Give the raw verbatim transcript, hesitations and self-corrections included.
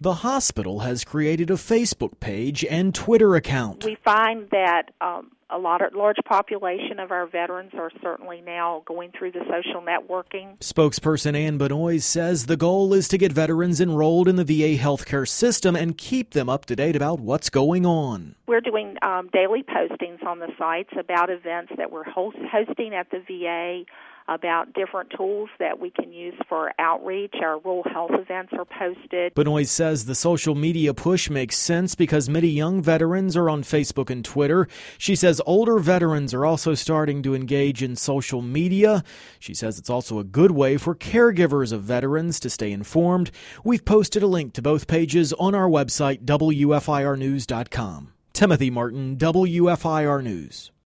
The hospital has created a Facebook page and Twitter account. We find that um, a lot of, large population of our veterans are certainly now going through the social networking. Spokesperson Ann Benoist says the goal is to get veterans enrolled in the V A healthcare system and keep them up to date about what's going on. We're doing um, daily postings on the sites about events that we're host- hosting at the V A, about different tools that we can use for outreach. Our rural health events are posted. Benoist says the social media push makes sense because many young veterans are on Facebook and Twitter. She says older veterans are also starting to engage in social media. She says it's also a good way for caregivers of veterans to stay informed. We've posted a link to both pages on our website, W F I R news dot com. Timothy Martin, W F I R News.